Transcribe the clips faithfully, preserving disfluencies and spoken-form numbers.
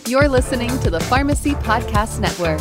You're listening to the Pharmacy Podcast Network.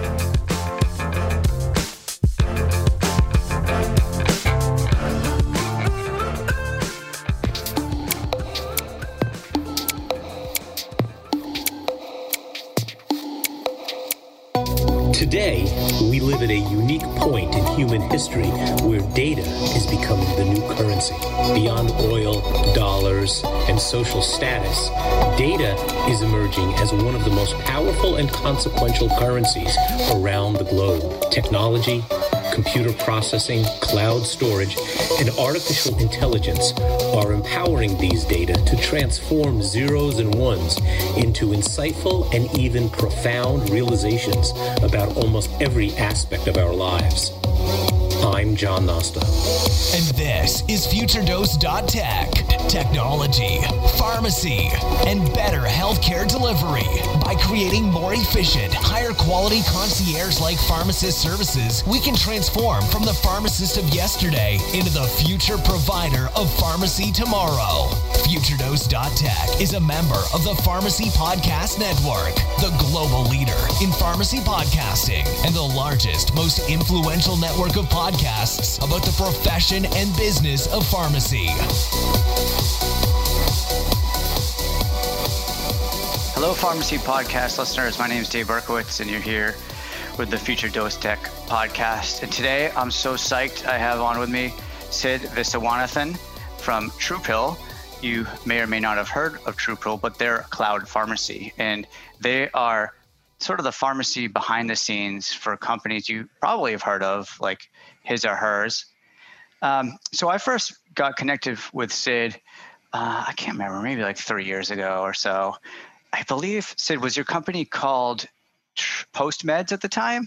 Today, we live at a unique point in human history where data is becoming the new currency. Beyond oil, dollars, and social status, data is emerging as one of the most powerful and consequential currencies around the globe. Technology, computer processing, cloud storage, and artificial intelligence are empowering these data to transform zeros and ones into insightful and even profound realizations about almost every aspect of our lives. I'm John Nosta. And this is FutureDose dot Tech. Technology, pharmacy, and better healthcare delivery. By creating more efficient, higher quality concierge-like pharmacist services, we can transform from the pharmacist of yesterday into the future provider of pharmacy tomorrow. FutureDose dot Tech is a member of the Pharmacy Podcast Network, the global leader in pharmacy podcasting and the largest, most influential network of podcasts about the profession and business of pharmacy. Hello, Pharmacy Podcast listeners. My name is Dave Berkowitz, and you're here with the Future Dose Tech podcast. And today, I'm so psyched. I have on with me Sid Viswanathan from TruePill. You may or may not have heard of TruePill, but they're a cloud pharmacy, and they are sort of the pharmacy behind the scenes for companies you probably have heard of, like His or Hers. Um, so I first got connected with Sid, uh, I can't remember, maybe like three years ago or so. I believe, Sid, was your company called PostMeds at the time?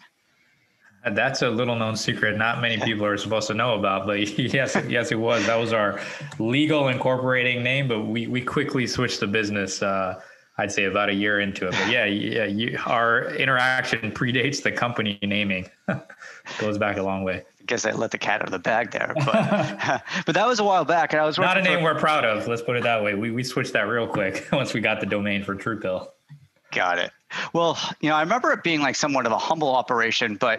That's a little known secret. Not many people are supposed to know about, but yes, yes, it was. That was our legal incorporating name, but we, we quickly switched the business, uh, I'd say about a year into it. But yeah, yeah, you, our interaction predates the company naming. Goes back a long way. I guess I let the cat out of the bag there, but, but that was a while back. And I was not a name for... we're proud of. Let's put it that way. We we switched that real quick once we got the domain for TruePill. Got it. Well, you know, I remember it being like somewhat of a humble operation, but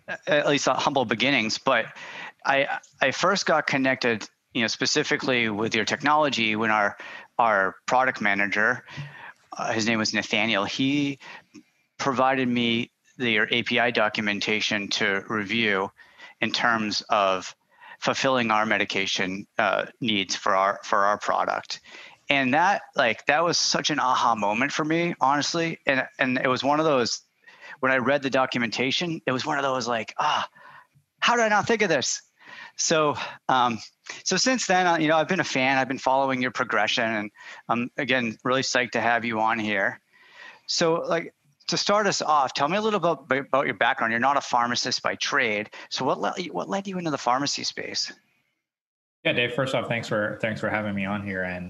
at least humble beginnings. But I I first got connected, you know, specifically with your technology when our our product manager, uh, his name was Nathaniel, he provided me the A P I documentation to review in terms of fulfilling our medication uh, needs for our for our product. And that like that was such an aha moment for me, honestly. And and it was one of those, when I read the documentation, it was one of those like, ah, how did I not think of this? So um, so since then, you know, I've been a fan. I've been following your progression, and I'm again really psyched to have you on here. So like, to start us off, tell me a little bit about your background. You're not a pharmacist by trade. So what led you, what led you into the pharmacy space? Yeah, Dave, first off, thanks for thanks for having me on here. And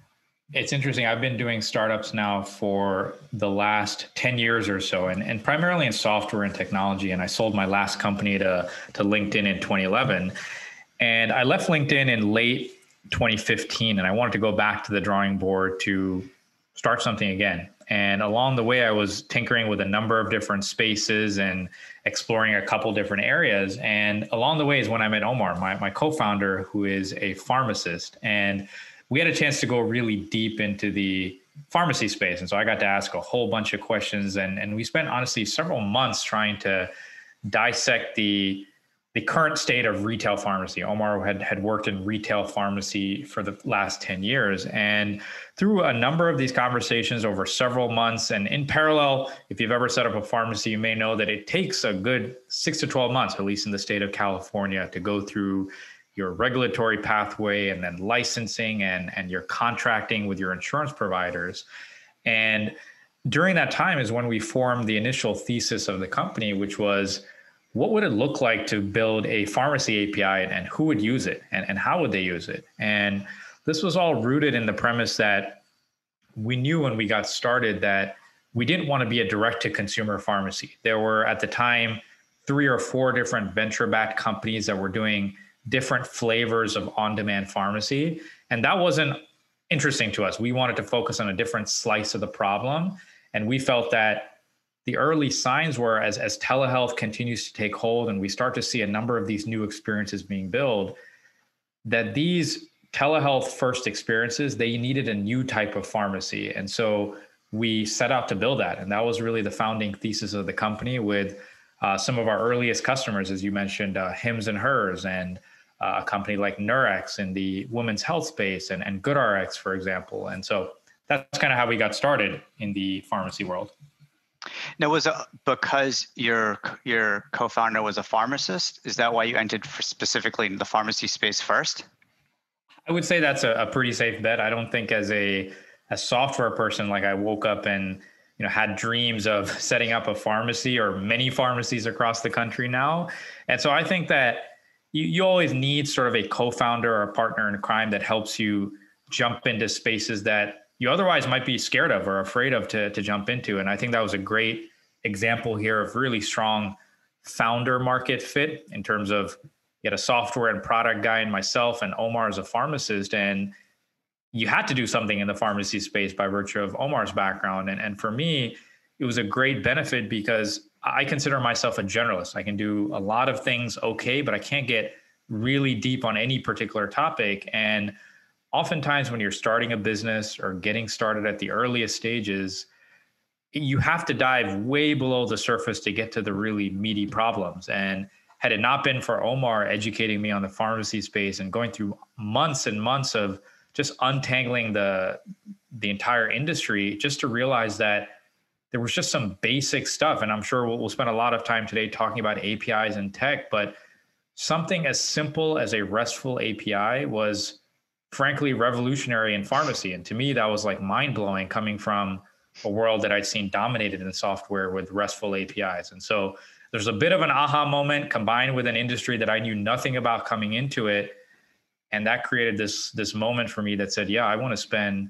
it's interesting. I've been doing startups now for the last ten years or so, and, and primarily in software and technology. And I sold my last company to, to LinkedIn in twenty eleven. And I left LinkedIn in late twenty fifteen, and I wanted to go back to the drawing board to start something again. And along the way, I was tinkering with a number of different spaces and exploring a couple different areas. And along the way is when I met Omar, my, my co-founder, who is a pharmacist. And we had a chance to go really deep into the pharmacy space. And so I got to ask a whole bunch of questions. And, and we spent, honestly, several months trying to dissect the the current state of retail pharmacy. Omar had, had worked in retail pharmacy for the last ten years. And through a number of these conversations over several months, and in parallel, if you've ever set up a pharmacy, you may know that it takes a good six to twelve months, at least in the state of California, to go through your regulatory pathway and then licensing and, and your contracting with your insurance providers. And during that time is when we formed the initial thesis of the company, which was, what would it look like to build a pharmacy A P I, and who would use it, and, and how would they use it? And this was all rooted in the premise that we knew when we got started that we didn't want to be a direct-to-consumer pharmacy. There were, at the time, three or four different venture-backed companies that were doing different flavors of on-demand pharmacy. And that wasn't interesting to us. We wanted to focus on a different slice of the problem. And we felt that the early signs were as, as telehealth continues to take hold and we start to see a number of these new experiences being built, that these telehealth first experiences, they needed a new type of pharmacy. And so we set out to build that. And that was really the founding thesis of the company with uh, some of our earliest customers, as you mentioned, uh, Hims and Hers, and uh, a company like Nurex in the women's health space, and, and GoodRx, for example. And so that's kind of how we got started in the pharmacy world. Now, was it because your your co-founder was a pharmacist? Is that why you entered for specifically in the pharmacy space first? I would say that's a, a pretty safe bet. I don't think as a a software person, like I woke up and you know had dreams of setting up a pharmacy or many pharmacies across the country now. And so I think that you, you always need sort of a co-founder or a partner in crime that helps you jump into spaces that you otherwise might be scared of or afraid of to, to jump into. And I think that was a great example here of really strong founder market fit in terms of you had a software and product guy and myself and Omar as a pharmacist. And you had to do something in the pharmacy space by virtue of Omar's background. And, and for me, it was a great benefit because I consider myself a generalist. I can do a lot of things okay, but I can't get really deep on any particular topic. And oftentimes when you're starting a business or getting started at the earliest stages, you have to dive way below the surface to get to the really meaty problems. And had it not been for Omar educating me on the pharmacy space and going through months and months of just untangling the, the entire industry, just to realize that there was just some basic stuff. And I'm sure we'll, we'll spend a lot of time today talking about A P Is and tech, but something as simple as a RESTful A P I was frankly revolutionary in pharmacy. And to me, that was like mind blowing coming from a world that I'd seen dominated in software with RESTful A P Is. And so there's a bit of an aha moment combined with an industry that I knew nothing about coming into it. And that created this, this moment for me that said, yeah, I want to spend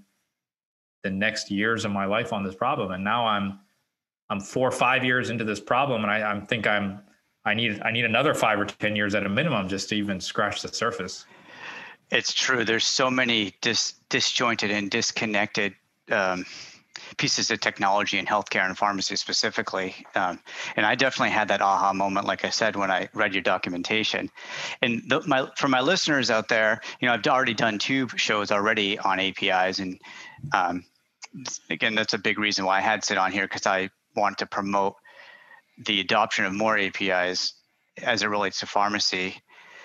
the next years of my life on this problem. And now I'm, I'm four or five years into this problem. And I, I think I'm, I need, I need another five or ten years at a minimum just to even scratch the surface. It's true. There's so many dis, disjointed and disconnected um, pieces of technology in healthcare and pharmacy specifically. Um, and I definitely had that aha moment, like I said, when I read your documentation. And the, my, for my listeners out there, you know, I've already done two shows already on A P Is. And um, again, that's a big reason why I had Sid on here, because I want to promote the adoption of more A P Is as it relates to pharmacy.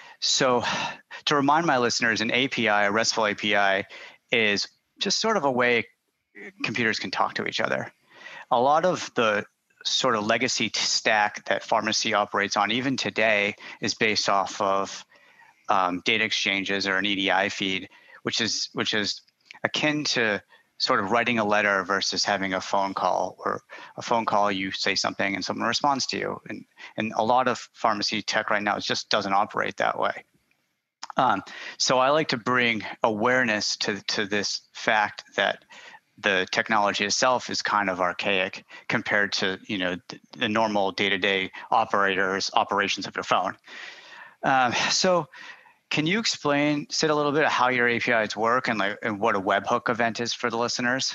So to remind my listeners, an A P I, a RESTful A P I, is just sort of a way computers can talk to each other. A lot of the sort of legacy stack that pharmacy operates on, even today, is based off of um, data exchanges or an E D I feed, which is which is akin to sort of writing a letter versus having a phone call. Or a phone call, you say something and someone responds to you. And and a lot of pharmacy tech right now is just doesn't operate that way. Um, so I like to bring awareness to to this fact that the technology itself is kind of archaic compared to, you know, the, the normal day-to-day operators operations of your phone. Um, so can you explain, Sid, a little bit of how your A P Is work and like and what a webhook event is for the listeners?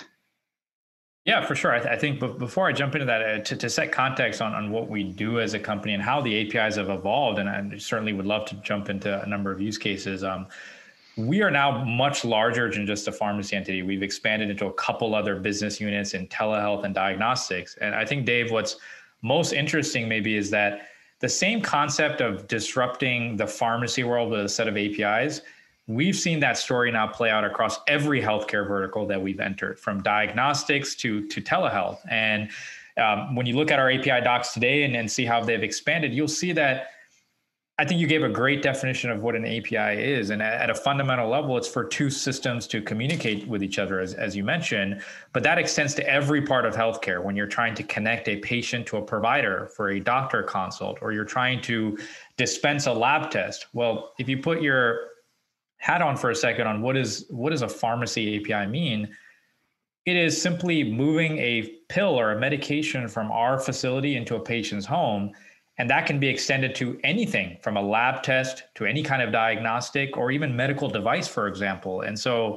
Yeah, for sure. I, th- I think b- before I jump into that, uh, to, to set context on, on what we do as a company and how the A P Is have evolved, and I certainly would love to jump into a number of use cases. Um, We are now much larger than just a pharmacy entity. We've expanded into a couple other business units in telehealth and diagnostics. And I think, Dave, what's most interesting maybe is that the same concept of disrupting the pharmacy world with a set of A P Is, we've seen that story now play out across every healthcare vertical that we've entered, from diagnostics to, to telehealth. And um, when you look at our A P I docs today and, and see how they've expanded, you'll see that I think you gave a great definition of what an A P I is. And at a fundamental level, it's for two systems to communicate with each other, as, as you mentioned. But that extends to every part of healthcare. When you're trying to connect a patient to a provider for a doctor consult, or you're trying to dispense a lab test. Well, if you put your hat on for a second on what is what does a pharmacy A P I mean, it is simply moving a pill or a medication from our facility into a patient's home. And that can be extended to anything from a lab test to any kind of diagnostic or even medical device, for example. And so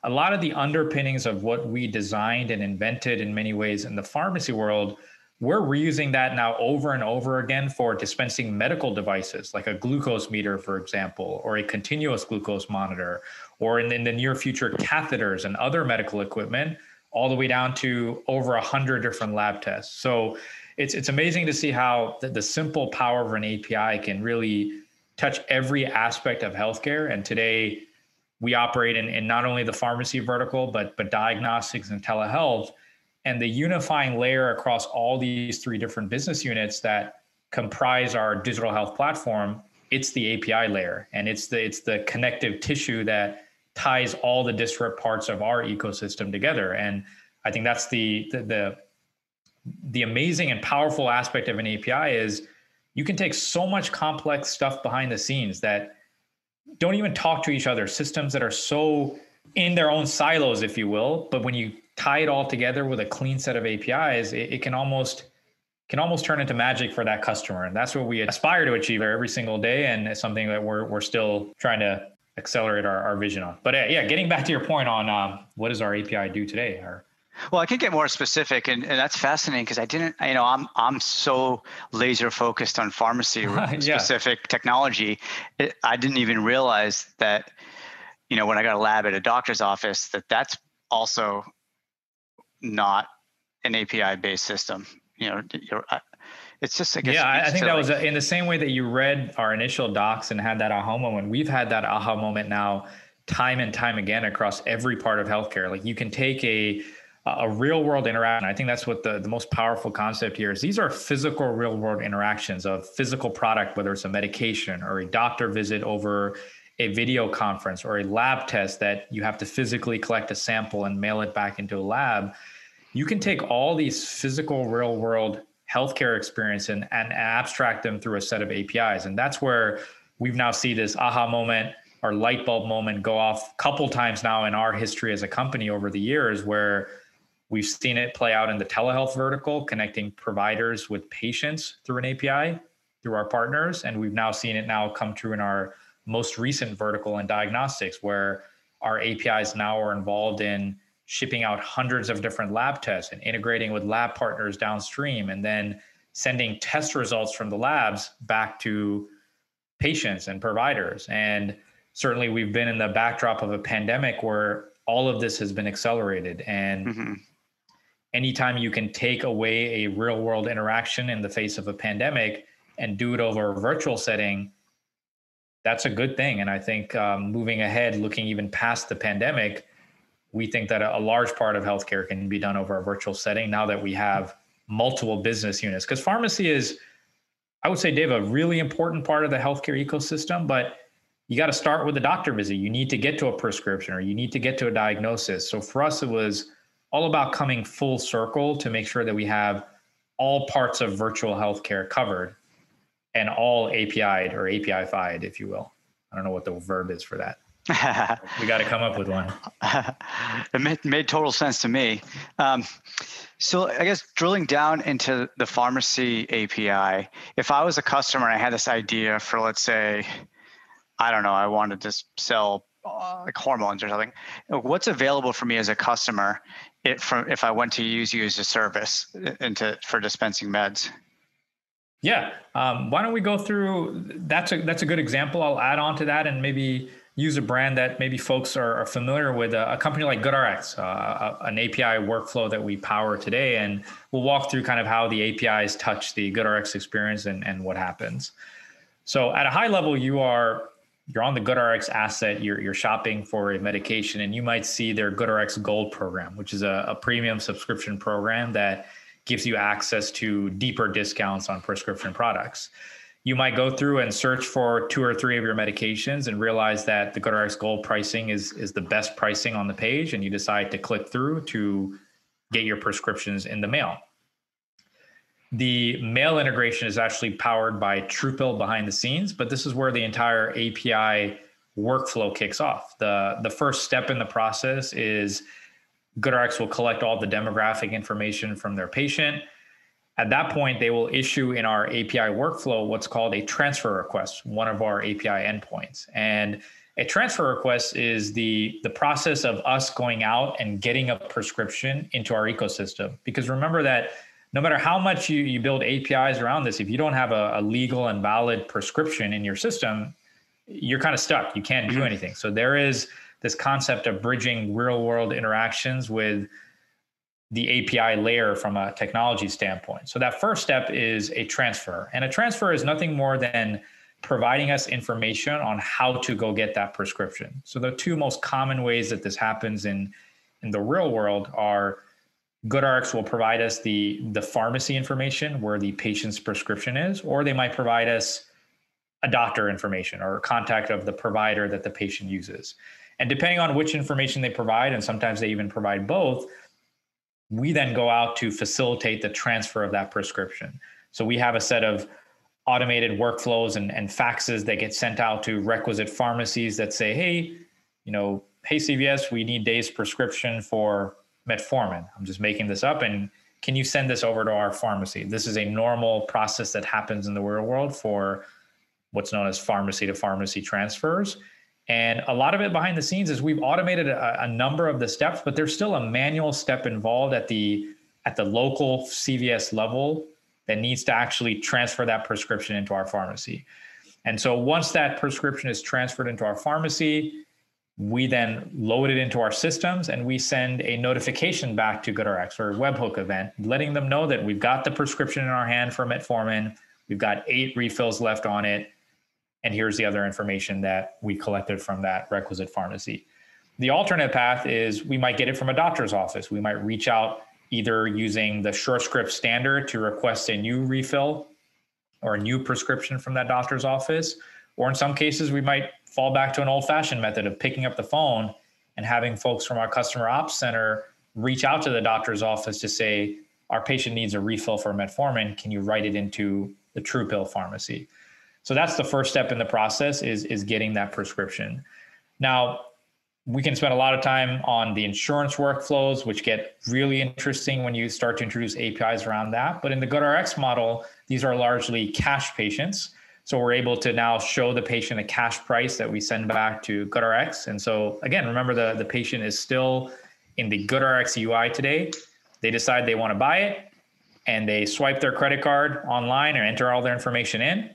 a lot of the underpinnings of what we designed and invented in many ways in the pharmacy world, we're reusing that now over and over again for dispensing medical devices, like a glucose meter, for example, or a continuous glucose monitor, or in, in the near future, catheters and other medical equipment, all the way down to over a hundred different lab tests. So it's it's amazing to see how the, the simple power of an A P I can really touch every aspect of healthcare. And today we operate in, in not only the pharmacy vertical, but but diagnostics and telehealth. And the unifying layer across all these three different business units that comprise our digital health platform, it's the A P I layer. And it's the it's the connective tissue that ties all the disparate parts of our ecosystem together. And I think that's the the the, the amazing and powerful aspect of an A P I is you can take so much complex stuff behind the scenes that don't even talk to each other, systems that are so in their own silos, if you will. But when you tie it all together with a clean set of A P Is, it, it can almost can almost turn into magic for that customer. And that's what we aspire to achieve every single day. And it's something that we're we're still trying to accelerate our, our vision on. But uh, yeah, getting back to your point on um, what does our A P I do today? Our, Well, I could get more specific, and, and that's fascinating because I didn't, you know, I'm I'm so laser focused on pharmacy yeah. specific technology. It, I didn't even realize that, you know, when I got a lab at a doctor's office, that that's also not an A P I based system. You know, you're, it's just, I guess. Yeah, I think that like, was a, in the same way that you read our initial docs and had that aha moment. We've had that aha moment now time and time again across every part of healthcare. Like you can take a a real world interaction. I think that's what the, the most powerful concept here is. These are physical real world interactions of physical product, whether it's a medication or a doctor visit over a video conference or a lab test that you have to physically collect a sample and mail it back into a lab. You can take all these physical real world healthcare experience and, and abstract them through a set of A P Is. And that's where we've now see this aha moment or light bulb moment go off a couple times now in our history as a company over the years, where we've seen it play out in the telehealth vertical, connecting providers with patients through an A P I, through our partners. And we've now seen it now come true in our most recent vertical in diagnostics, where our A P Is now are involved in shipping out hundreds of different lab tests and integrating with lab partners downstream, and then sending test results from the labs back to patients and providers. And certainly we've been in the backdrop of a pandemic where all of this has been accelerated. And mm-hmm. anytime you can take away a real world interaction in the face of a pandemic and do it over a virtual setting, that's a good thing. And I think um, moving ahead, looking even past the pandemic, we think that a, a large part of healthcare can be done over a virtual setting now that we have multiple business units. Because pharmacy is, I would say, Dave, a really important part of the healthcare ecosystem, but you got to start with a doctor visit. You need to get to a prescription or you need to get to a diagnosis. So for us, it was all about coming full circle to make sure that we have all parts of virtual healthcare covered and all A P I'd or A P I-fied, if you will. I don't know what the verb is for that. We got to come up with one. It made, made total sense to me. Um, so I guess drilling down into the pharmacy A P I, if I was a customer and I had this idea for, let's say, I don't know, I wanted to sell uh, like hormones or something, what's available for me as a customer if, from, if I went to use you as a service into for dispensing meds? Yeah. Um, why don't we go through, that's a, that's a good example. I'll add on to that and maybe use a brand that maybe folks are, are familiar with, a, a company like GoodRx, uh, an A P I workflow that we power today. And we'll walk through kind of how the A P Is touch the GoodRx experience and, and what happens. So at a high level, you are, you're on the GoodRx asset, you're, you're shopping for a medication, and you might see their GoodRx Gold program, which is a, a premium subscription program that gives you access to deeper discounts on prescription products. You might go through and search for two or three of your medications and realize that the GoodRx Gold pricing is, is the best pricing on the page, and you decide to click through to get your prescriptions in the mail. The mail integration is actually powered by TruePill behind the scenes, but this is where the entire A P I workflow kicks off. The, the first step in the process is GoodRx will collect all the demographic information from their patient. At that point, they will issue in our A P I workflow what's called a transfer request, one of our A P I endpoints. And A transfer request is the, the process of us going out and getting a prescription into our ecosystem. Because remember that no matter how much you, you build A P Is around this, if you don't have a, a legal and valid prescription in your system, you're kind of stuck. You can't do anything. So there is this concept of bridging real world interactions with the A P I layer from a technology standpoint. So that first step is a transfer. And a transfer is nothing more than providing us information on how to go get that prescription. So the two most common ways that this happens in, in the real world are GoodRx will provide us the, the pharmacy information where the patient's prescription is, or they might provide us a doctor information or contact of the provider that the patient uses. And depending on which information they provide, and sometimes they even provide both, we then go out to facilitate the transfer of that prescription. So we have a set of automated workflows and, and faxes that get sent out to requisite pharmacies that say, hey, you know, hey, C V S, we need Dave's prescription for metformin. I'm just making this up. And can you send this over to our pharmacy? This is a normal process that happens in the real world for what's known as pharmacy to pharmacy transfers. And a lot of it behind the scenes is we've automated a, a number of the steps, but there's still a manual step involved at the at the local C V S level that needs to actually transfer that prescription into our pharmacy. And so once that prescription is transferred into our pharmacy, we then load it into our systems and we send a notification back to GoodRx or a webhook event, letting them know that we've got the prescription in our hand for metformin, we've got eight refills left on it, and here's the other information that we collected from that requisite pharmacy. The alternate path is we might get it from a doctor's office. We might reach out either using the SureScript standard to request a new refill or a new prescription from that doctor's office. Or in some cases, we might fall back to an old-fashioned method of picking up the phone and having folks from our customer ops center reach out to the doctor's office to say, our patient needs a refill for metformin. Can you write it into the TruePill pharmacy? So that's the first step in the process is, is getting that prescription. Now, we can spend a lot of time on the insurance workflows, which get really interesting when you start to introduce A P Is around that. But in the GoodRx model, these are largely cash patients. So we're able to now show the patient a cash price that we send back to GoodRx. And so again, remember the, the patient is still in the GoodRx U I today. They decide they want to buy it and they swipe their credit card online and enter all their information in.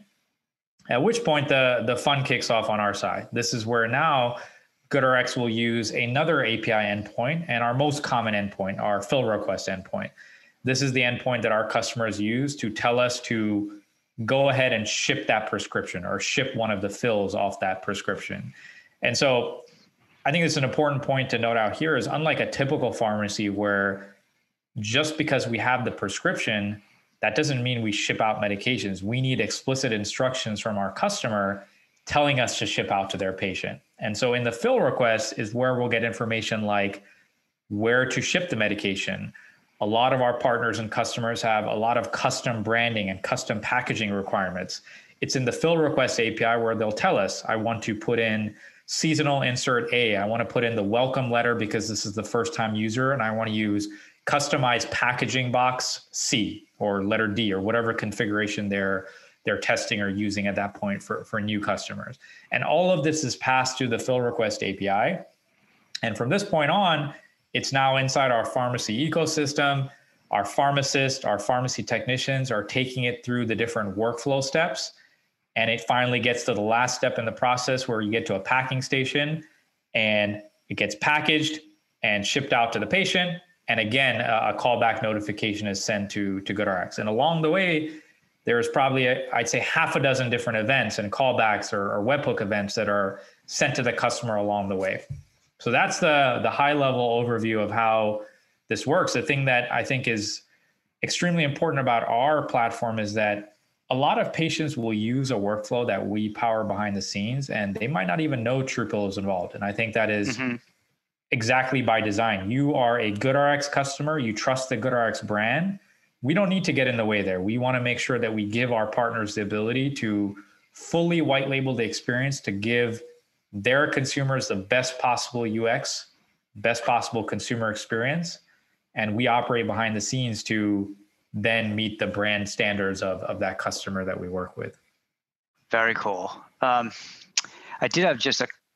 At which point the, the fun kicks off on our side. This is where now GoodRx will use another A P I endpoint, and our most common endpoint, our fill request endpoint. This is the endpoint that our customers use to tell us to go ahead and ship that prescription or ship one of the fills off that prescription. And so I think it's an important point to note out here is unlike a typical pharmacy where just because we have the prescription, that doesn't mean we ship out medications. We need explicit instructions from our customer telling us to ship out to their patient. And so in the fill request is where we'll get information like where to ship the medication. A lot of our partners and customers have a lot of custom branding and custom packaging requirements. It's in the fill request A P I where they'll tell us, I want to put in seasonal insert A. I want to put in the welcome letter because this is the first time user, and I want to use customized packaging box C or letter D or whatever configuration they're they're testing or using at that point for, for new customers. And all of this is passed to the fill request A P I. And from this point on, it's now inside our pharmacy ecosystem. Our pharmacists, our pharmacy technicians are taking it through the different workflow steps. And it finally gets to the last step in the process where you get to a packing station and it gets packaged and shipped out to the patient. And again, a, a callback notification is sent to, to GoodRx. And along the way, there's probably, a, I'd say, half a dozen different events and callbacks or, or webhook events that are sent to the customer along the way. So that's the, the high level overview of how this works. The thing that I think is extremely important about our platform is that a lot of patients will use a workflow that we power behind the scenes, and they might not even know TruePill is involved. And I think that is mm-hmm. exactly by design. You are a GoodRx customer. You trust the GoodRx brand. We don't need to get in the way there. We want to make sure that we give our partners the ability to fully white label the experience to give their consumers the best possible U X, best possible consumer experience. And we operate behind the scenes to then meet the brand standards of, of that customer that we work with. Very cool. Um, I did have just a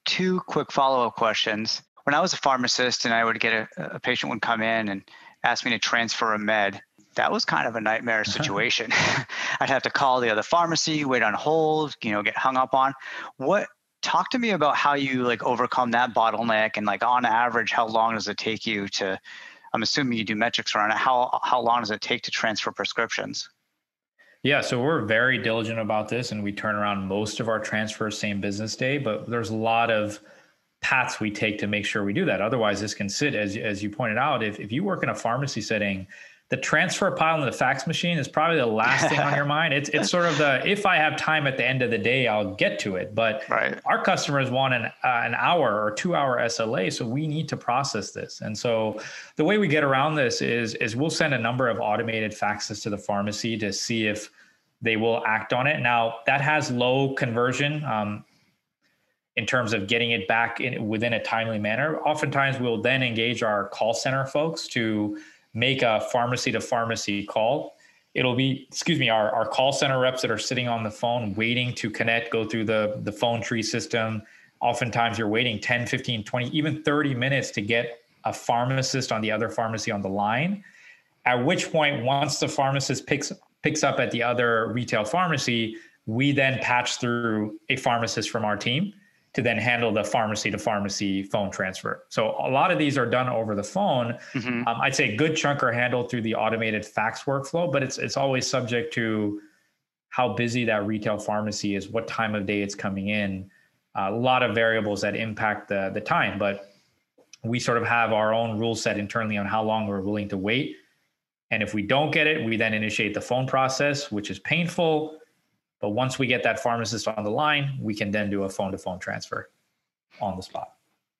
two quick follow-up questions. When I was a pharmacist and I would get a, a patient would come in and ask me to transfer a med, that was kind of a nightmare situation. I'd have to call the other pharmacy, wait on hold, you know, get hung up on. What, talk to me about how you like overcome that bottleneck, and like on average, how long does it take you to, I'm assuming you do metrics around it, how, how long does it take to transfer prescriptions? Yeah, so we're very diligent about this, and we turn around most of our transfers same business day, but there's a lot of paths we take to make sure we do that. Otherwise, this can sit, as, as you pointed out, if, if you work in a pharmacy setting, the transfer pile in the fax machine is probably the last thing on your mind. It's it's sort of the, if I have time at the end of the day, I'll get to it. But right. Our customers want an uh, an hour or two hour S L A, so we need to process this. And so the way we get around this is, is we'll send a number of automated faxes to the pharmacy to see if they will act on it. Now, that has low conversion um, in terms of getting it back in within a timely manner. Oftentimes, we'll then engage our call center folks to make a pharmacy to pharmacy call. It'll be, excuse me, our, our call center reps that are sitting on the phone waiting to connect, go through the, the phone tree system. Oftentimes you're waiting ten, fifteen, twenty, even thirty minutes to get a pharmacist on the other pharmacy on the line. At which point, once the pharmacist picks, picks up at the other retail pharmacy, we then patch through a pharmacist from our team to then handle the pharmacy to pharmacy phone transfer. So a lot of these are done over the phone. Mm-hmm. Um, I'd say a good chunk are handled through the automated fax workflow, but it's it's always subject to how busy that retail pharmacy is, what time of day it's coming in, uh, a lot of variables that impact the, the time. But we sort of have our own rule set internally on how long we're willing to wait. And if we don't get it, we then initiate the phone process, which is painful. But once we get that pharmacist on the line, we can then do a phone-to-phone transfer on the spot.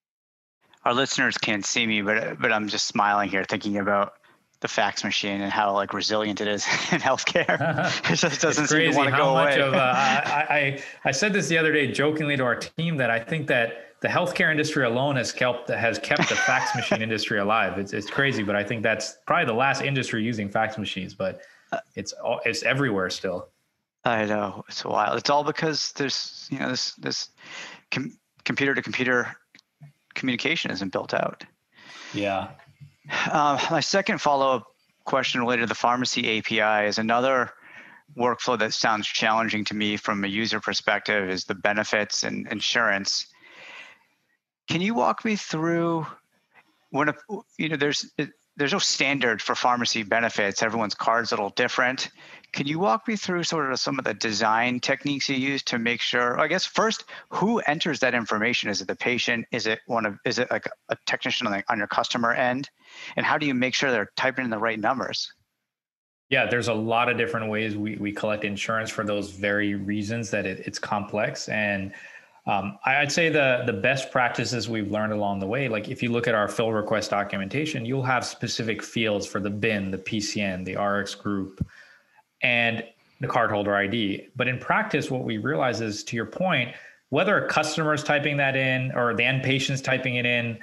Our listeners can't see me, but but I'm just smiling here, thinking about the fax machine and how like resilient it is in healthcare. It just doesn't seem to want to go away. Of, uh, I, I I said this the other day jokingly to our team that I think that the healthcare industry alone has kept has kept the fax machine industry alive. It's it's crazy, but I think that's probably the last industry using fax machines. But it's it's everywhere still. I know, it's wild. It's all because there's, you know, this this com- computer to computer communication isn't built out. Yeah. Uh, my second follow-up question related to the pharmacy A P I is another workflow that sounds challenging to me from a user perspective is the benefits and insurance. Can you walk me through when, a, you know, there's there's no standard for pharmacy benefits. Everyone's card's a little different. Can you walk me through sort of some of the design techniques you use to make sure, I guess first, who enters that information? Is it the patient? Is it one of, is it like a technician on, the, on your customer end? And how do you make sure they're typing in the right numbers? Yeah, there's a lot of different ways we, we collect insurance for those very reasons that it, it's complex. And um, I'd say the, the best practices we've learned along the way, like if you look at our fill request documentation, you'll have specific fields for the B I N, the P C N, the R X group, and the cardholder I D. But in practice, what we realize is, to your point, whether a customer's typing that in or the end patient's typing it in,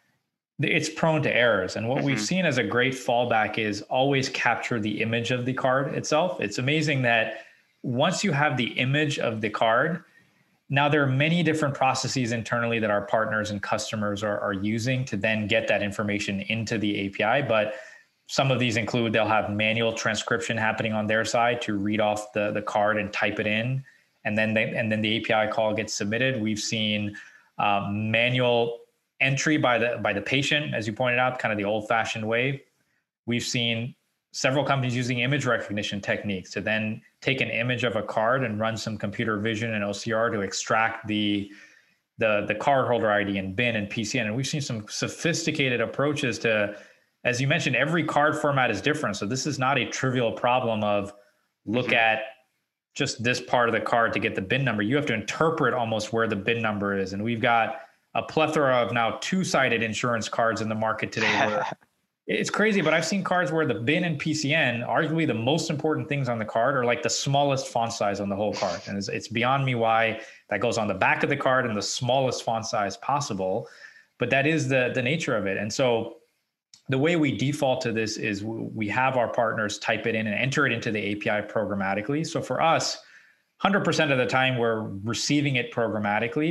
it's prone to errors. And what mm-hmm. we've seen as a great fallback is always capture the image of the card itself. It's amazing that once you have the image of the card, now there are many different processes internally that our partners and customers are, are using to then get that information into the A P I. But some of these include, they'll have manual transcription happening on their side to read off the, the card and type it in. And then they, and then the A P I call gets submitted. We've seen um, manual entry by the by the patient, as you pointed out, kind of the old-fashioned way. We've seen several companies using image recognition techniques to then take an image of a card and run some computer vision and O C R to extract the the the cardholder I D and B I N and P C N. And we've seen some sophisticated approaches to, as you mentioned, every card format is different. So this is not a trivial problem of look mm-hmm. at just this part of the card to get the B I N number. You have to interpret almost where the B I N number is. And we've got a plethora of now two-sided insurance cards in the market today. Where it's crazy, but I've seen cards where the B I N and P C N, arguably the most important things on the card, are like the smallest font size on the whole card. And it's, it's beyond me why that goes on the back of the card in the smallest font size possible. But that is the, the nature of it. And so the way we default to this is we have our partners type it in and enter it into the A P I programmatically. So for us, one hundred percent of the time we're receiving it programmatically.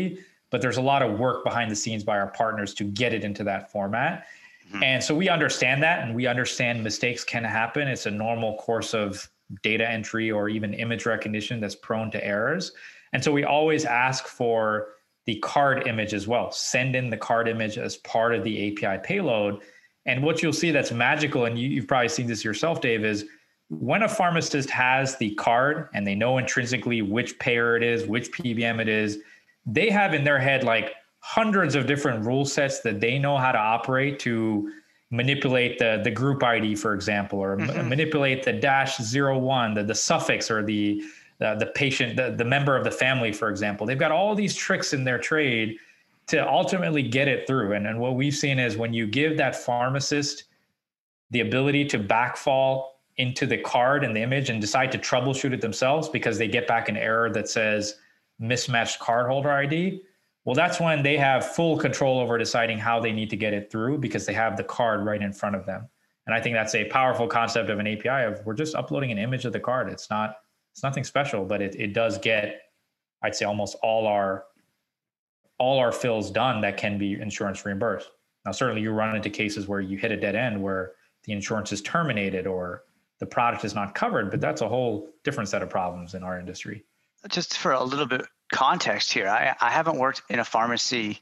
but there's a lot of work behind the scenes by our partners to get it into that format. Mm-hmm. And so we understand that, and we understand mistakes can happen. It's a normal course of data entry or even image recognition that's prone to errors. And so we always ask for the card image as well. Send in the card image as part of the A P I payload. And what you'll see that's magical, and you, you've probably seen this yourself, Dave, is when a pharmacist has the card and they know intrinsically which payer it is, which P B M it is, they have in their head like hundreds of different rule sets that they know how to operate to manipulate the, the group I D, for example, or mm-hmm. m- manipulate the dash zero one, the, the suffix, or the the, the patient, the, the member of the family, for example. They've got all these tricks in their trade to ultimately get it through. And, and what we've seen is when you give that pharmacist the ability to backfall into the card and the image and decide to troubleshoot it themselves because they get back an error that says mismatched cardholder I D, well, that's when they have full control over deciding how they need to get it through because they have the card right in front of them. And I think that's a powerful concept of an A P I of we're just uploading an image of the card. It's not, it's nothing special, but it it does get, I'd say, almost all our all our fills done that can be insurance reimbursed. Now, certainly you run into cases where you hit a dead end where the insurance is terminated or the product is not covered, but that's a whole different set of problems in our industry. Just for a little bit context here, I, I haven't worked in a pharmacy,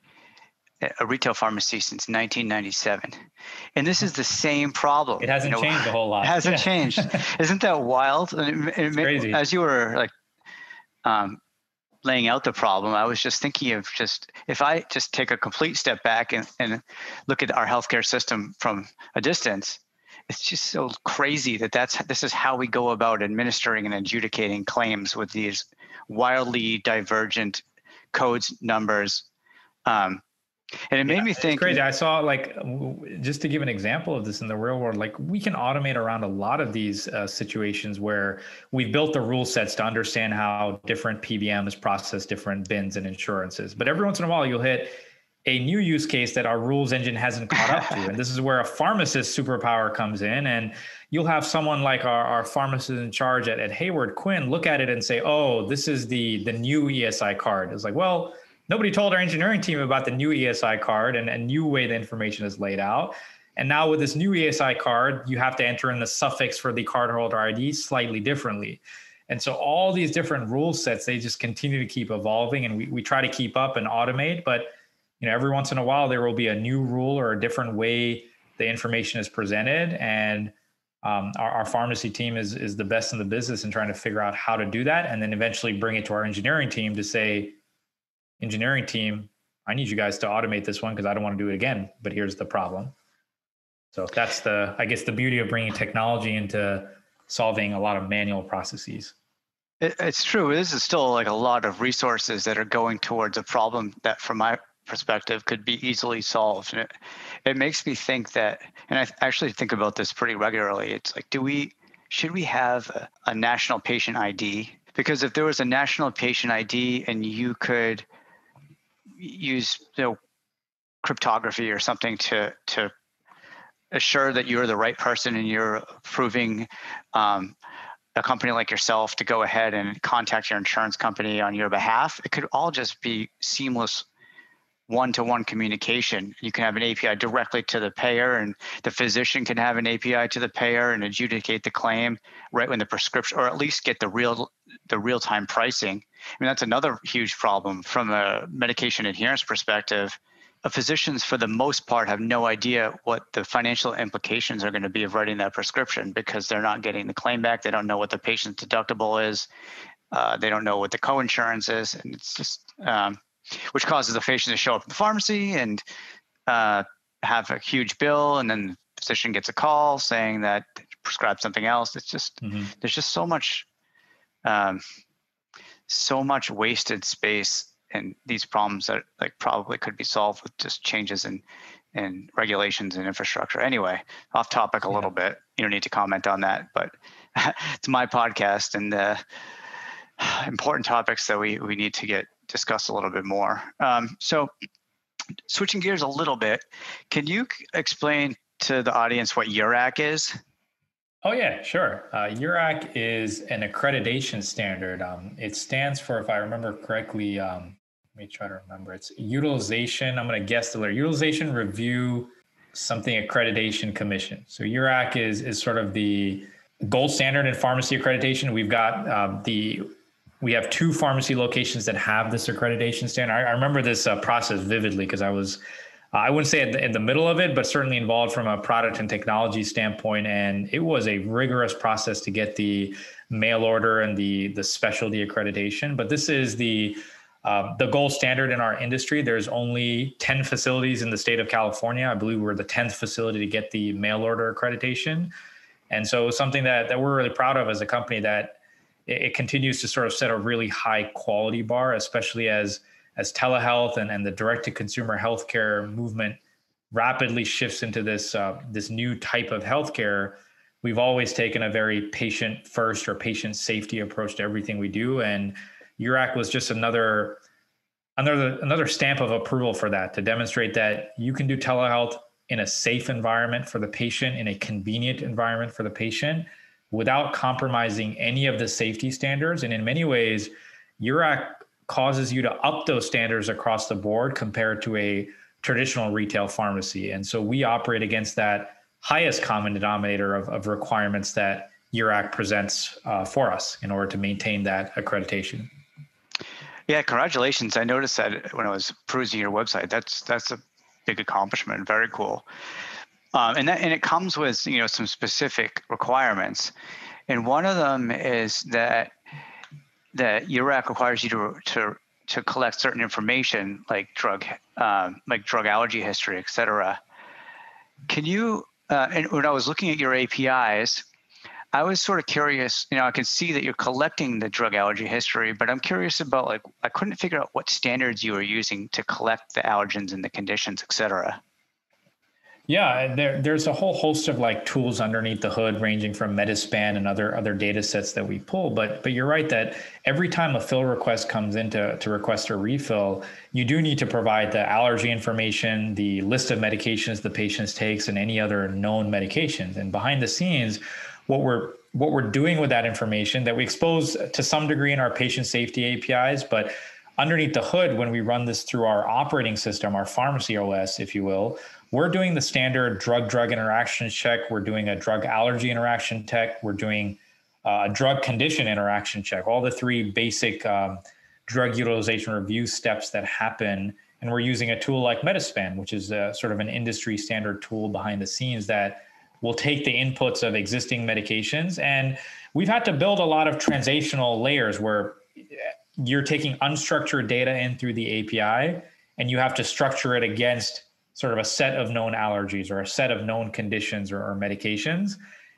a retail pharmacy since nineteen ninety-seven. And this is the same problem. It hasn't you know, changed a whole lot. It hasn't yeah. changed. Isn't that wild? And it, it, crazy. As you were like um, laying out the problem, I was just thinking of just, if I just take a complete step back and, and look at our healthcare system from a distance, it's just so crazy that that's, this is how we go about administering and adjudicating claims with these wildly divergent codes, numbers. Um, and it made yeah, me think. It's crazy. I saw, like, just to give an example of this in the real world, like we can automate around a lot of these uh, situations where we've built the rule sets to understand how different P B Ms process different bins and insurances. But every once in a while you'll hit a new use case that our rules engine hasn't caught up to. And this is where a pharmacist superpower comes in. And you'll have someone like our, our pharmacist in charge at, at Hayward, Quinn, look at it and say, oh, this is the, the new E S I card. It's like, well, nobody told our engineering team about the new E S I card and a new way the information is laid out. And now with this new E S I card, you have to enter in the suffix for the cardholder I D slightly differently. And so all these different rule sets, they just continue to keep evolving, and we, we try to keep up and automate. But you know, every once in a while, there will be a new rule or a different way the information is presented. And um, our, our pharmacy team is is the best in the business in trying to figure out how to do that, and then eventually bring it to our engineering team to say, engineering team, I need you guys to automate this one because I don't want to do it again, but here's the problem. So that's the, I guess, the beauty of bringing technology into solving a lot of manual processes. It, it's true. This is still like a lot of resources that are going towards a problem that, from my perspective, could be easily solved. And it, it makes me think that, and I actually think about this pretty regularly. It's like, do we, should we have a, a national patient I D? Because if there was a national patient I D and you could use, you know, cryptography or something to to assure that you're the right person and you're approving um, a company like yourself to go ahead and contact your insurance company on your behalf, it could all just be seamless one-to-one communication. You can have an A P I directly to the payer, and the physician can have an A P I to the payer and adjudicate the claim right when the prescription, or at least get the real the real-time pricing. I mean, that's another huge problem from a medication adherence perspective. Physicians, for the most part, have no idea what the financial implications are going to be of writing that prescription because they're not getting the claim back. They don't know what the patient's deductible is. Uh, they don't know what the co-insurance is, and it's just um, which causes the patient to show up at the pharmacy and uh, have a huge bill, and then the physician gets a call saying that they prescribed something else. It's just mm-hmm. there's just so much, um, so much wasted space. And these problems that like probably could be solved with just changes in, in regulations and infrastructure. Anyway, off topic a yeah. little bit. You don't need to comment on that, but it's my podcast, and uh, important topics that we, we need to get discussed a little bit more. Um, so switching gears a little bit, can you explain to the audience what U R A C is? Oh, yeah, sure. Uh, U R A C is an accreditation standard. Um, it stands for, if I remember correctly, um, me try to remember. It's utilization. I'm going to guess the letter. Utilization Review something accreditation commission. So U R A C is is sort of the gold standard in pharmacy accreditation. We've got uh, the we have two pharmacy locations that have this accreditation standard. I, I remember this uh, process vividly because I was uh, I wouldn't say in the, in the middle of it, but certainly involved from a product and technology standpoint. And it was a rigorous process to get the mail order and the the specialty accreditation. But this is the Uh, the gold standard in our industry. There's only ten facilities in the state of California. I believe we're the tenth facility to get the mail order accreditation. And so it's something that, that we're really proud of as a company, that it, it continues to sort of set a really high quality bar, especially as, as telehealth and, and the direct to consumer healthcare movement rapidly shifts into this, uh, this new type of healthcare. We've always taken a very patient first or patient safety approach to everything we do. And U R A C was just another, another, another stamp of approval for that, to demonstrate that you can do telehealth in a safe environment for the patient, in a convenient environment for the patient, without compromising any of the safety standards. And in many ways, U R A C causes you to up those standards across the board compared to a traditional retail pharmacy. And so we operate against that highest common denominator of, of requirements that U R A C presents uh, for us in order to maintain that accreditation. Yeah, congratulations. I noticed that when I was perusing your website. That's that's a big accomplishment. Very cool. Um, and that and it comes with, you know, some specific requirements. And one of them is that that U R A C requires you to to to collect certain information like drug um, like drug allergy history, et cetera. Can you? Uh, and when I was looking at your A P Is, I was sort of curious, you know, I can see that you're collecting the drug allergy history, but I'm curious about, like, I couldn't figure out what standards you were using to collect the allergens and the conditions, et cetera. Yeah, there, there's a whole host of like tools underneath the hood, ranging from Metaspan and other other data sets that we pull. But but you're right that every time a fill request comes in to, to request a refill, you do need to provide the allergy information, the list of medications the patient takes, and any other known medications. And behind the scenes, what we're what we're doing with that information that we expose to some degree in our patient safety A P Is, but underneath the hood, when we run this through our operating system, our pharmacy O S, if you will, we're doing the standard drug-drug interaction check. We're doing a drug allergy interaction check. We're doing uh, a drug condition interaction check, all the three basic um, drug utilization review steps that happen. And we're using a tool like Metaspan, which is a, sort of an industry standard tool behind the scenes that will take the inputs of existing medications. And we've had to build a lot of translational layers where you're taking unstructured data in through the A P I, and you have to structure it against sort of a set of known allergies or a set of known conditions or, or medications,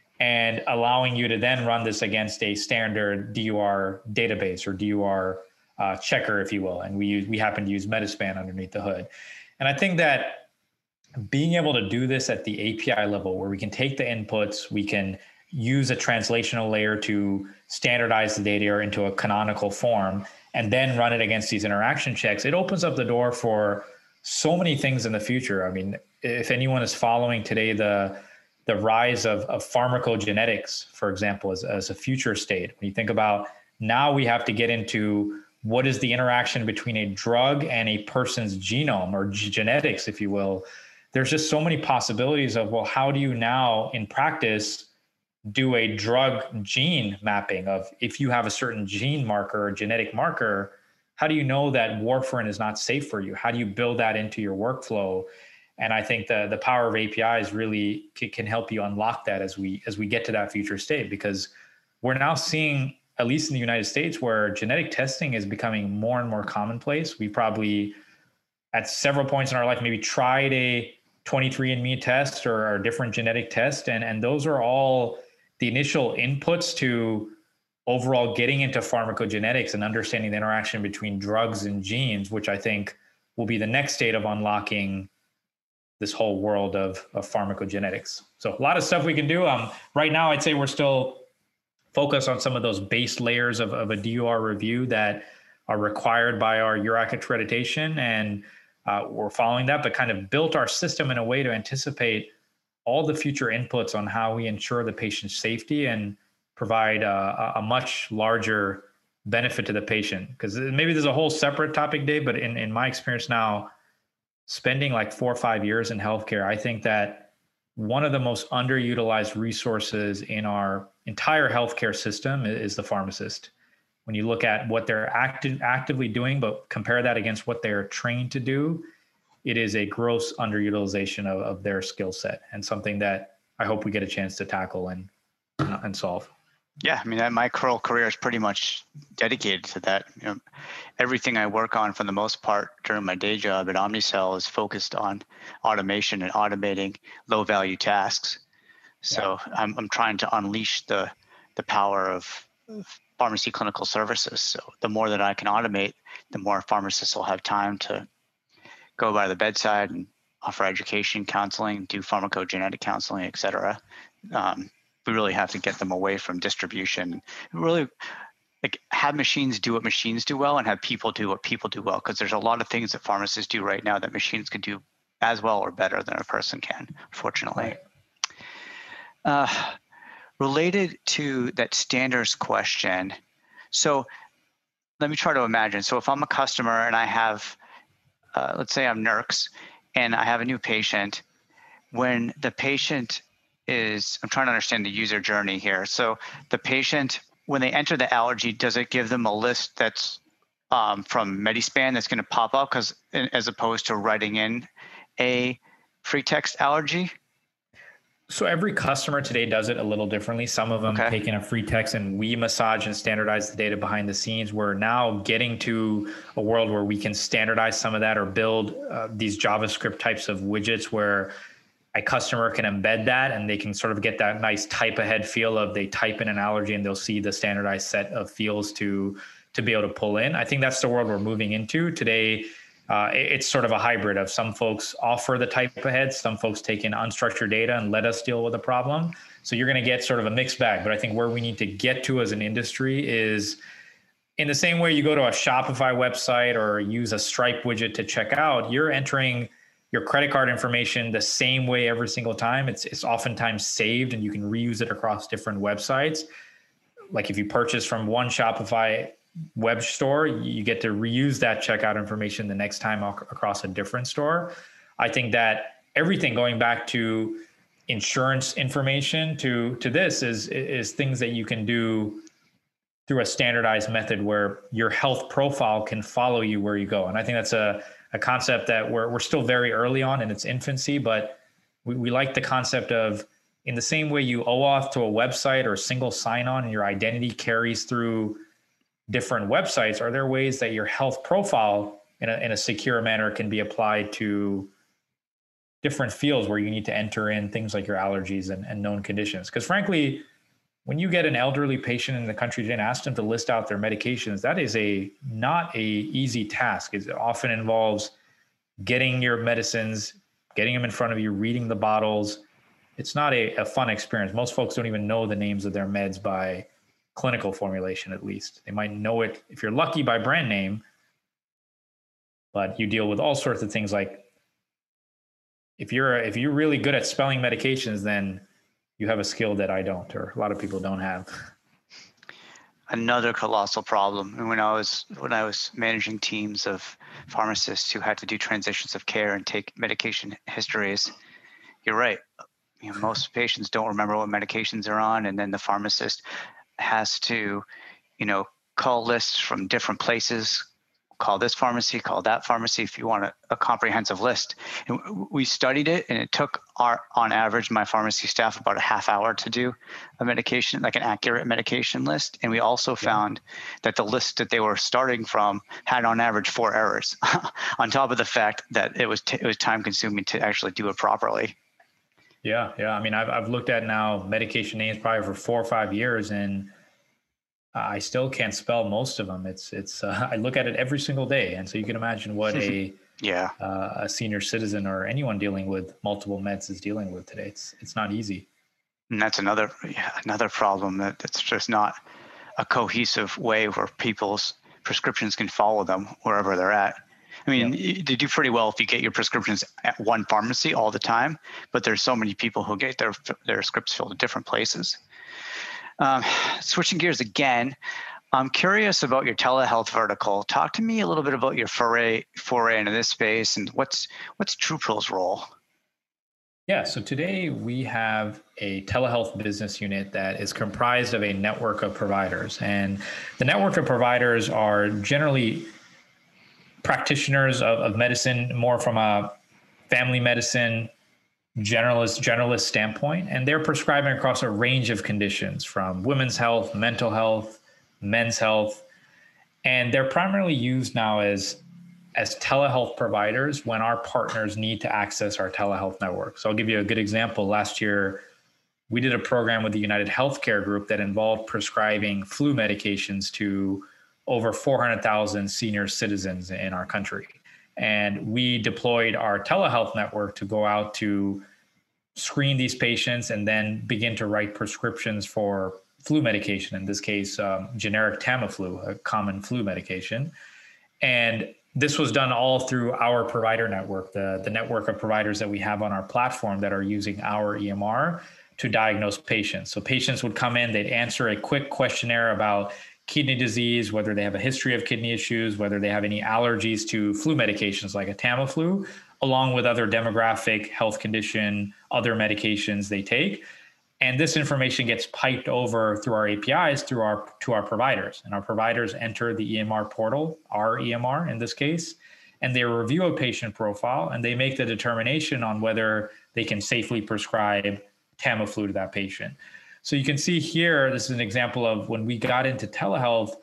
and allowing you to then run this against a standard D U R database or D U R uh, checker, if you will. And we use, we happen to use Metaspan underneath the hood. And I think that being able to do this at the A P I level, where we can take the inputs, we can use a translational layer to standardize the data or into a canonical form, and then run it against these interaction checks, it opens up the door for so many things in the future. I mean, if anyone is following today, the the rise of, of pharmacogenetics, for example, as, as a future state, when you think about now we have to get into what is the interaction between a drug and a person's genome or g- genetics, if you will, there's just so many possibilities of, well, how do you now in practice do a drug gene mapping of, if you have a certain gene marker or genetic marker, how do you know that warfarin is not safe for you? How do you build that into your workflow? And I think the the power of A P Is really c- can help you unlock that as we as we get to that future state, because we're now seeing, at least in the United States, where genetic testing is becoming more and more commonplace. We probably, at several points in our life, maybe tried a twenty-three and me test or a different genetic test, and and those are all the initial inputs to overall getting into pharmacogenetics and understanding the interaction between drugs and genes, which I think will be the next state of unlocking this whole world of, of pharmacogenetics. So a lot of stuff we can do. Um, right now, I'd say we're still focused on some of those base layers of, of a D U R review that are required by our U R A C accreditation. And uh, we're following that, but kind of built our system in a way to anticipate all the future inputs on how we ensure the patient's safety and provide a, a much larger benefit to the patient? Because maybe there's a whole separate topic, Dave, but in, in my experience now, spending like four or five years in healthcare, I think that one of the most underutilized resources in our entire healthcare system is the pharmacist. When you look at what they're active, actively doing, but compare that against what they're trained to do, it is a gross underutilization of, of their skill set, and something that I hope we get a chance to tackle and and solve. Yeah, I mean, that, my whole career is pretty much dedicated to that. You know, everything I work on, for the most part, during my day job at Omnicell is focused on automation and automating low-value tasks. So yeah. I'm I'm trying to unleash the the power of, of pharmacy clinical services. So the more that I can automate, the more pharmacists will have time to go by the bedside and offer education, counseling, do pharmacogenetic counseling, et cetera. Um, we really have to get them away from distribution. Really, like, have machines do what machines do well, and have people do what people do well. Because there's a lot of things that pharmacists do right now that machines can do as well or better than a person can, unfortunately. Right. Uh, related to that standards question, so let me try to imagine. So if I'm a customer and I have, uh, let's say I'm Nurx, and I have a new patient, when the patient is, I'm trying to understand the user journey here. So the patient, when they enter the allergy, does it give them a list that's um, from Medispan that's going to pop up, because as opposed to writing in a free text allergy? So every customer today does it a little differently. Some of them okay. take in a free text, and we massage and standardize the data behind the scenes. We're now getting to a world where we can standardize some of that, or build uh, these JavaScript types of widgets where a customer can embed that, and they can sort of get that nice type ahead feel of, they type in an allergy and they'll see the standardized set of fields to, to be able to pull in. I think that's the world we're moving into today. Uh, it's sort of a hybrid of, some folks offer the type ahead, some folks take in unstructured data and let us deal with the problem. So you're going to get sort of a mixed bag. But I think where we need to get to as an industry is, in the same way you go to a Shopify website or use a Stripe widget to check out, you're entering your credit card information the same way every single time. It's it's oftentimes saved, and you can reuse it across different websites. Like if you purchase from one Shopify web store, you get to reuse that checkout information the next time across a different store. I think that everything, going back to insurance information to to this, is is things that you can do through a standardized method where your health profile can follow you where you go. And I think that's a a concept that we're we're still very early on in its infancy, but we, we like the concept of, in the same way you OAuth to a website or single sign-on and your identity carries through different websites, are there ways that your health profile in a, in a secure manner can be applied to different fields where you need to enter in things like your allergies and, and known conditions? Because frankly, when you get an elderly patient in the country and ask them to list out their medications, that is a not a easy task. It often involves getting your medicines, getting them in front of you, reading the bottles. It's not a, a fun experience. Most folks don't even know the names of their meds by clinical formulation, at least. They might know it, if you're lucky, by brand name, but you deal with all sorts of things. Like if you're if you're really good at spelling medications, then you have a skill that I don't, or a lot of people don't have. Another colossal problem. And when I was when I was managing teams of pharmacists who had to do transitions of care and take medication histories, you're right. You know, most patients don't remember what medications they're on, and then the pharmacist has to, you know, call lists from different places. Call this pharmacy, call that pharmacy if you want a, a comprehensive list. And we studied it, and it took our, on average, my pharmacy staff about a half hour to do a medication, like an accurate medication list. And we also found that the list that they were starting from had on average four errors, on top of the fact that it was t- it was time consuming to actually do it properly. Yeah, yeah. I mean, I've I've looked at now medication names probably for four or five years, and I still can't spell most of them. It's it's. Uh, I look at it every single day, and so you can imagine what a yeah uh, a senior citizen or anyone dealing with multiple meds is dealing with today. It's it's not easy. And that's another yeah, another problem, that that's just not a cohesive way where people's prescriptions can follow them wherever they're at. I mean, yeah. They do pretty well if you get your prescriptions at one pharmacy all the time, but there's so many people who get their their scripts filled at different places. Um, switching gears again, I'm curious about your telehealth vertical. Talk to me a little bit about your foray foray into this space, and what's what's TruPill's role? Yeah, so today we have a telehealth business unit that is comprised of a network of providers. And the network of providers are generally practitioners of, of medicine, more from a family medicine generalist generalist standpoint. And they're prescribing across a range of conditions, from women's health, mental health, men's health. And they're primarily used now as as telehealth providers when our partners need to access our telehealth network. So I'll give you a good example. Last year, we did a program with the United Healthcare Group that involved prescribing flu medications to over four hundred thousand senior citizens in our country. And we deployed our telehealth network to go out to screen these patients and then begin to write prescriptions for flu medication, in this case, um, generic Tamiflu, a common flu medication. And this was done all through our provider network, the, the network of providers that we have on our platform that are using our E M R to diagnose patients. So patients would come in, they'd answer a quick questionnaire about kidney disease, whether they have a history of kidney issues, whether they have any allergies to flu medications like a Tamiflu, along with other demographic, health condition, other medications they take. And this information gets piped over through our A P Is through our to our providers. And our providers enter the E M R portal, our E M R in this case, and they review a patient profile and they make the determination on whether they can safely prescribe Tamiflu to that patient. So you can see here, this is an example of when we got into telehealth,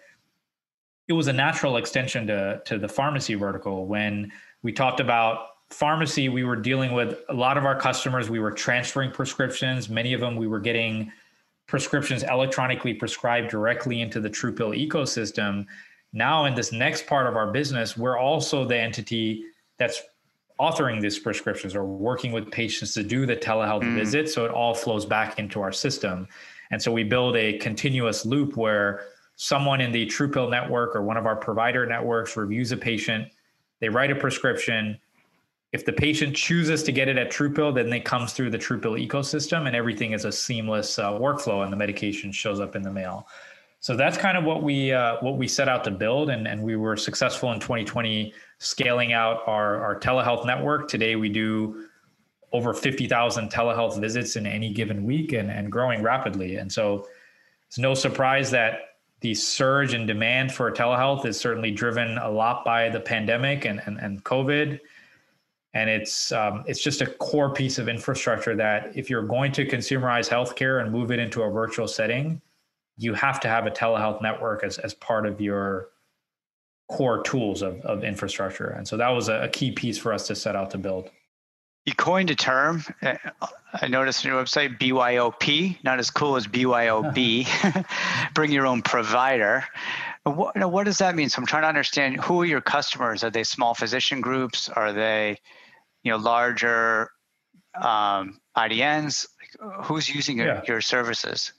it was a natural extension to, to the pharmacy vertical. When we talked about pharmacy, we were dealing with a lot of our customers. We were transferring prescriptions. Many of them, we were getting prescriptions electronically prescribed directly into the TruPill ecosystem. Now in this next part of our business, we're also the entity that's authoring these prescriptions or working with patients to do the telehealth mm. visit. So it all flows back into our system. And so we build a continuous loop where someone in the TruPill network or one of our provider networks reviews a patient, they write a prescription. If the patient chooses to get it at TruPill, then it comes through the TruPill ecosystem and everything is a seamless uh, workflow and the medication shows up in the mail. So that's kind of what we uh, what we set out to build, and, and we were successful in twenty twenty scaling out our, our telehealth network. Today we do over fifty thousand telehealth visits in any given week and, and growing rapidly. And so it's no surprise that the surge in demand for telehealth is certainly driven a lot by the pandemic and, and, and COVID. And it's um, it's just a core piece of infrastructure that if you're going to consumerize healthcare and move it into a virtual setting, you have to have a telehealth network as, as part of your core tools of, of infrastructure. And so that was a, a key piece for us to set out to build. You coined a term, I noticed on your website, B Y O P, not as cool as B Y O B, bring your own provider. What, what does that mean? So I'm trying to understand, who are your customers? Are they small physician groups? Are they, you know, larger um, I D Ns? Who's using your, yeah. your services?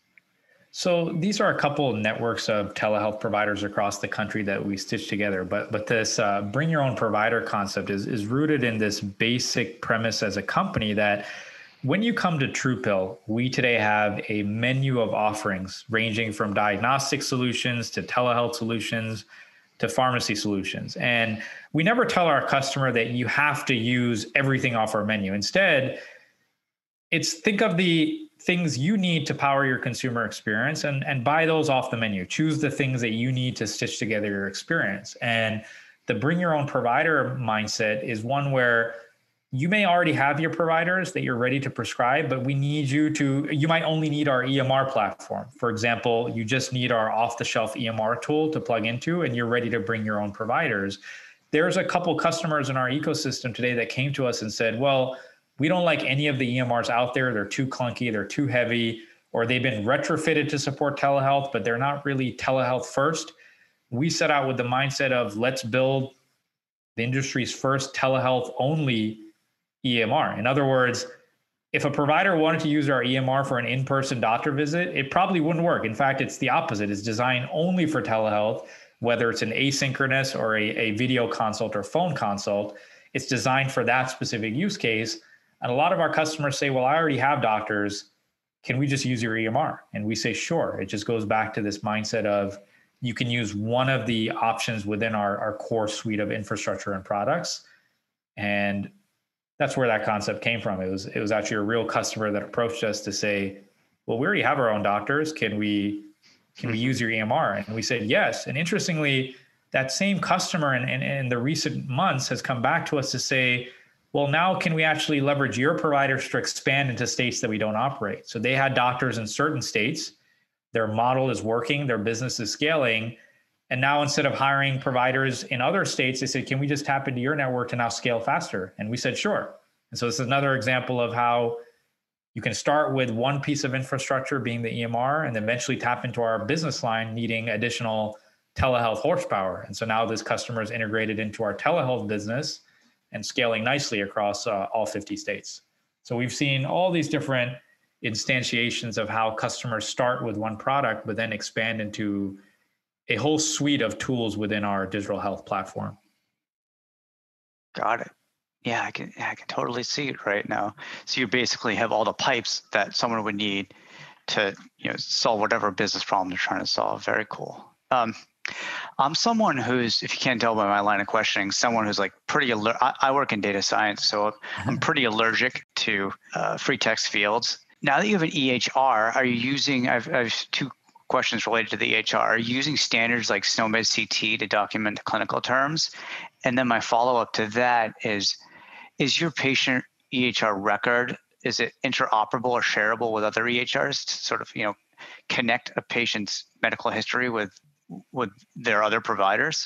So these are a couple of networks of telehealth providers across the country that we stitch together. But but this uh, bring your own provider concept is, is rooted in this basic premise as a company that when you come to TruPill, we today have a menu of offerings ranging from diagnostic solutions to telehealth solutions to pharmacy solutions. And we never tell our customer that you have to use everything off our menu. Instead, it's think of the things you need to power your consumer experience and, and buy those off the menu. Choose the things that you need to stitch together your experience. And the bring your own provider mindset is one where you may already have your providers that you're ready to prescribe, but we need you to, you might only need our E M R platform. For example, you just need our off-the-shelf E M R tool to plug into, and you're ready to bring your own providers. There's a couple customers in our ecosystem today that came to us and said, well, we don't like any of the E M Rs out there. They're too clunky, they're too heavy, or they've been retrofitted to support telehealth, but they're not really telehealth first. We set out with the mindset of let's build the industry's first telehealth only E M R. In other words, if a provider wanted to use our E M R for an in-person doctor visit, it probably wouldn't work. In fact, it's the opposite. It's designed only for telehealth, whether it's an asynchronous or a, a video consult or phone consult. It's designed for that specific use case. And a lot of our customers say, well, I already have doctors. Can we just use your E M R? And we say, sure. It just goes back to this mindset of you can use one of the options within our, our core suite of infrastructure and products. And that's where that concept came from. It was, it was actually a real customer that approached us to say, well, we already have our own doctors. Can we, can we use your E M R? And we said, yes. And interestingly, that same customer in, in, in the recent months has come back to us to say, well, now can we actually leverage your providers to expand into states that we don't operate? So they had doctors in certain states, their model is working, their business is scaling. And now instead of hiring providers in other states, they said, can we just tap into your network to now scale faster? And we said, sure. And so this is another example of how you can start with one piece of infrastructure being the E M R and eventually tap into our business line needing additional telehealth horsepower. And so now this customer is integrated into our telehealth business and scaling nicely across uh, all fifty states. So we've seen all these different instantiations of how customers start with one product, but then expand into a whole suite of tools within our digital health platform. Got it. Yeah, I can, I can totally see it right now. So you basically have all the pipes that someone would need to, you know, solve whatever business problem they're trying to solve. Very cool. Um, I'm someone who's, if you can't tell by my line of questioning, someone who's like pretty alert. I, I work in data science, so I'm pretty allergic to uh, free text fields. Now that you have an E H R, are you using, I've, I have two questions related to the E H R. Are you using standards like SNOMED C T to document the clinical terms? And then my follow-up to that is, is your patient E H R record, is it interoperable or shareable with other E H Rs to sort of, you know, connect a patient's medical history with with their other providers?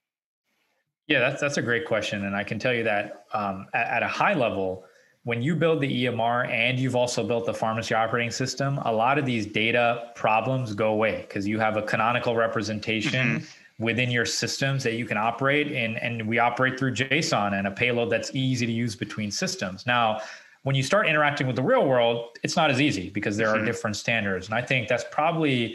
Yeah, that's that's a great question. And I can tell you that um, at, at a high level, when you build the E M R and you've also built the pharmacy operating system, a lot of these data problems go away because you have a canonical representation mm-hmm. within your systems that you can operate in. And we operate through JSON and a payload that's easy to use between systems. Now, when you start interacting with the real world, it's not as easy because there mm-hmm. are different standards. And I think that's probably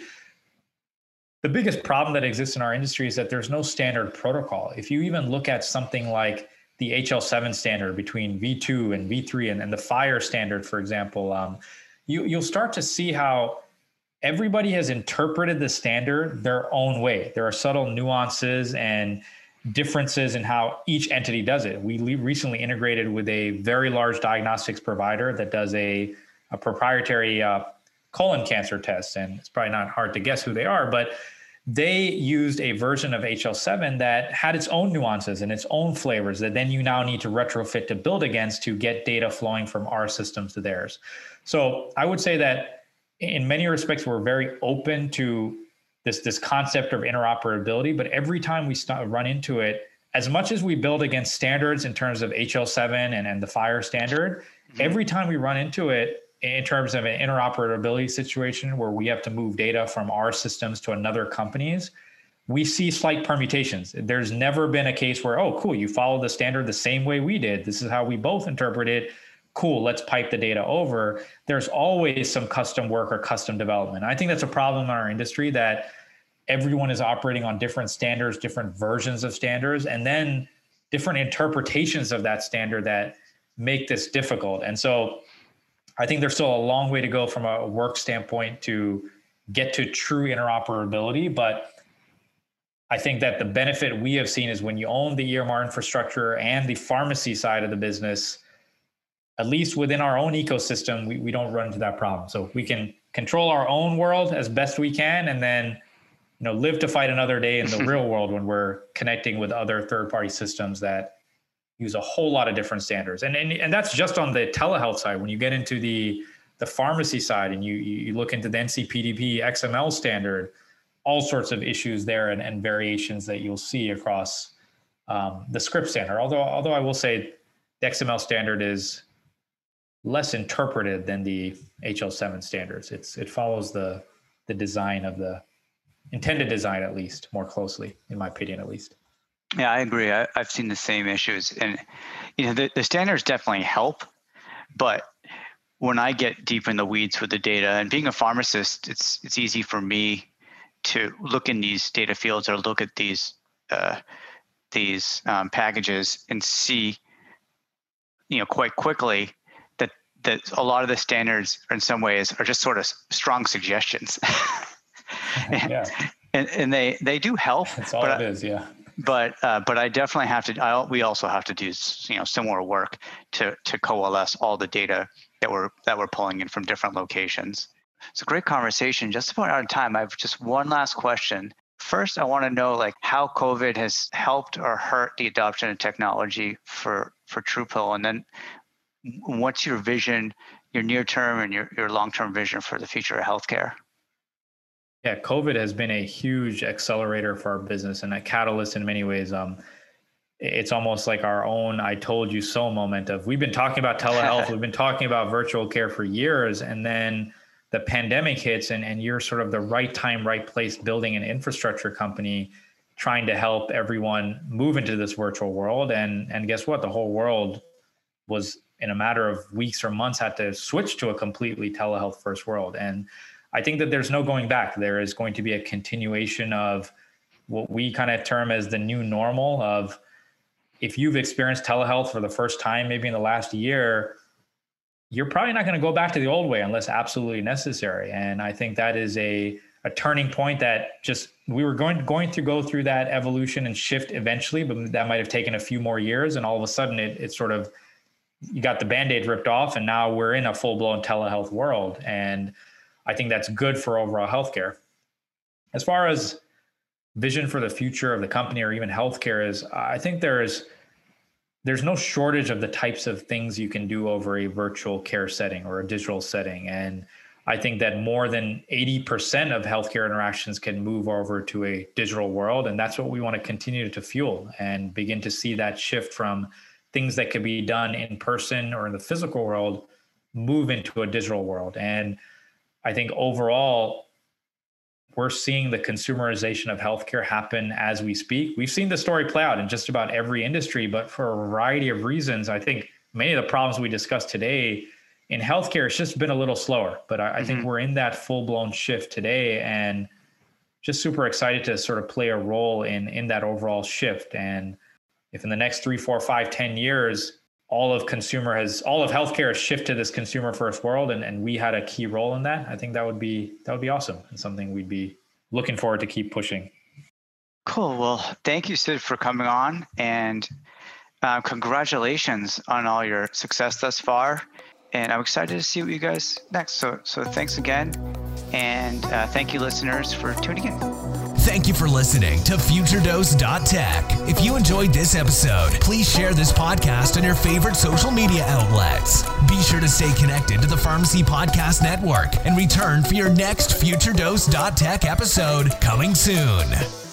the biggest problem that exists in our industry is that there's no standard protocol. If you even look at something like the H L seven standard between V two and V three and, and the FHIR standard, for example, um, you, you'll start to see how everybody has interpreted the standard their own way. There are subtle nuances and differences in how each entity does it. We recently integrated with a very large diagnostics provider that does a, a proprietary uh, colon cancer test. And it's probably not hard to guess who they are, but they used a version of H L seven that had its own nuances and its own flavors that then you now need to retrofit to build against to get data flowing from our systems to theirs. So I would say that in many respects, we're very open to this, this concept of interoperability, but every time we start, run into it, as much as we build against standards in terms of H L seven and, and the FHIR standard, mm-hmm. every time we run into it, in terms of an interoperability situation where we have to move data from our systems to another company's, we see slight permutations. There's never been a case where, oh, cool, you follow the standard the same way we did. This is how we both interpret it. Cool, let's pipe the data over. There's always some custom work or custom development. I think that's a problem in our industry that everyone is operating on different standards, different versions of standards, and then different interpretations of that standard that make this difficult. And so I think there's still a long way to go from a work standpoint to get to true interoperability. But I think that the benefit we have seen is when you own the E M R infrastructure and the pharmacy side of the business, at least within our own ecosystem, we, we don't run into that problem. So we can control our own world as best we can, and then, you know, live to fight another day in the real world when we're connecting with other third-party systems that use a whole lot of different standards. And, and and that's just on the telehealth side. When you get into the, the pharmacy side and you, you look into the N C P D P X M L standard, all sorts of issues there and, and variations that you'll see across um, the script standard. Although, although I will say the X M L standard is less interpreted than the H L seven standards. It's It follows the, the design of the intended design, at least, more closely, in my opinion, at least. Yeah, I agree. I, I've seen the same issues, and you know the, the standards definitely help. But when I get deep in the weeds with the data, and being a pharmacist, it's it's easy for me to look in these data fields or look at these uh, these um, packages and see, you know, quite quickly that that a lot of the standards, in some ways, are just sort of strong suggestions. Yeah. and, and they, they do help. That's all it I, is, yeah. But uh, but I definitely have to. I, we also have to do you know similar work to to coalesce all the data that we're that we're pulling in from different locations. It's a great conversation. Just about out of time. I have just one last question. First, I want to know like how COVID has helped or hurt the adoption of technology for for TruePill, and then what's your vision, your near term and your your long term vision for the future of healthcare? Yeah, COVID has been a huge accelerator for our business and a catalyst in many ways. Um, it's almost like our own I told you so moment of we've been talking about telehealth, we've been talking about virtual care for years, and then the pandemic hits and, and you're sort of the right time, right place building an infrastructure company trying to help everyone move into this virtual world. And, and guess what? The whole world was in a matter of weeks or months had to switch to a completely telehealth first world. And I think that there's no going back. There is going to be a continuation of what we kind of term as the new normal of if you've experienced telehealth for the first time, maybe in the last year, you're probably not going to go back to the old way unless absolutely necessary. And I think that is a, a turning point that just, we were going, going to go through that evolution and shift eventually, but that might've taken a few more years. And all of a sudden it, it sort of, you got the Band-Aid ripped off and now we're in a full blown telehealth world. And I think that's good for overall healthcare. As far as vision for the future of the company or even healthcare is, I think there's there's no shortage of the types of things you can do over a virtual care setting or a digital setting. And I think that more than eighty percent of healthcare interactions can move over to a digital world. And that's what we want to continue to fuel and begin to see that shift from things that could be done in person or in the physical world, move into a digital world. And I think overall, we're seeing the consumerization of healthcare happen as we speak. We've seen the story play out in just about every industry, but for a variety of reasons, I think many of the problems we discussed today in healthcare, it's just been a little slower. But I, mm-hmm. I think we're in that full-blown shift today and just super excited to sort of play a role in, in that overall shift. And if in the next three, four, five, ten years, all of consumer has, all of healthcare has shifted to this consumer first world, and, and we had a key role in that, I think that would be, that would be awesome and something we'd be looking forward to keep pushing. Cool. Well, thank you, Sid, for coming on, and uh, congratulations on all your success thus far. And I'm excited to see what you guys next. So, so thanks again. And uh, thank you, listeners, for tuning in. Thank you for listening to Future Dose dot Tech. If you enjoyed this episode, please share this podcast on your favorite social media outlets. Be sure to stay connected to the Pharmacy Podcast Network and return for your next Future Dose dot Tech episode coming soon.